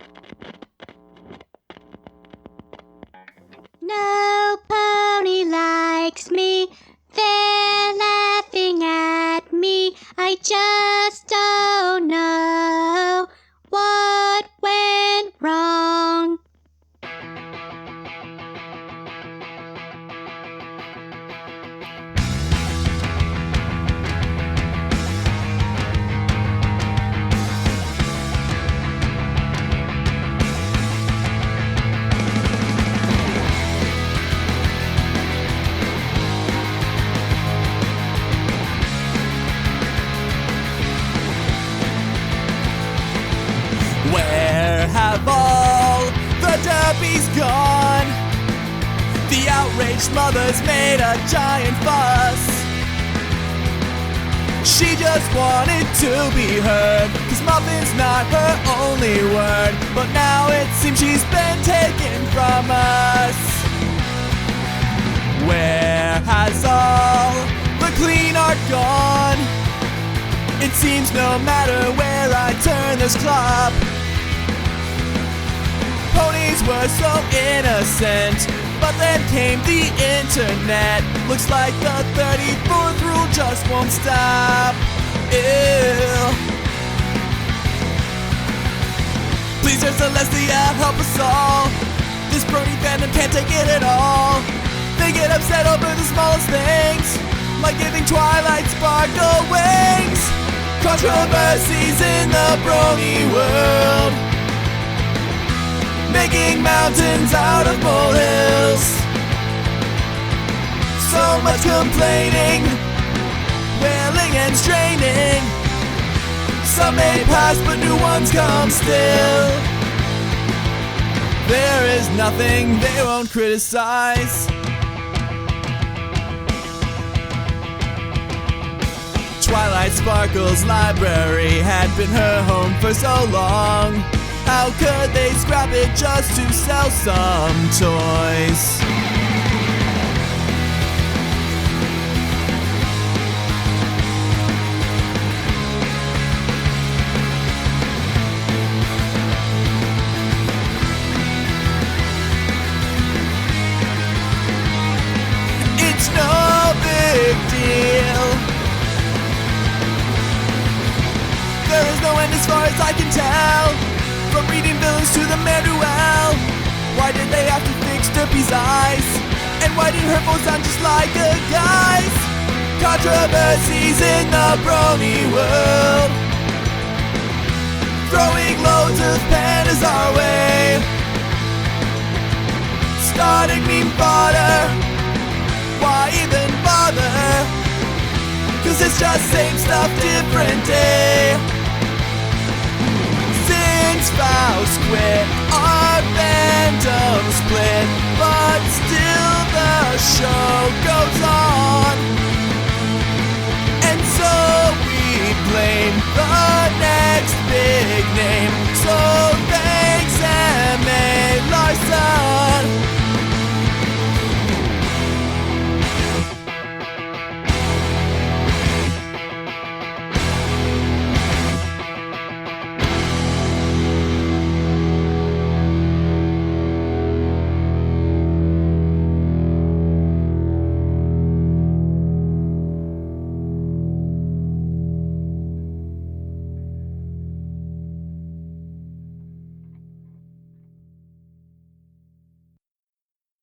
No pony likes me, they're laughing at me. I just don't know what went wrong. Where have all the derbies gone? The outraged mother's made a giant fuss. She just wanted to be heard, 'cause Muffin's not her only word. But now it seems she's been taken from us. Where has all the clean art gone? It seems no matter where I turn there's clop. Ponies were so innocent, but then came the internet. Looks like the 34th rule just won't stop. Ew. Please, Dear Celestia, help us all. This brony fandom can't take it at all. They get upset over the smallest things, like giving Twilight Sparkle wings. Controversies in the brony world, making mountains out of molehills. So much complaining, wailing and straining. Some may pass, but new ones come still. There is nothing they won't criticize. Twilight Sparkle's library had been her home for so long. How could they scrap it just to sell some toys? It's no big deal. There is no end as far as I can tell. From reading villains to the Manuel. Why did they have to fix Derpy's eyes? And why did her voice sound just like a guy's? Controversies in the brony world, throwing loads of pandas our way. Starting meme fodder, why even bother? 'Cause it's just same stuff, different day. Faust quit, our fandom split, but still the show goes on.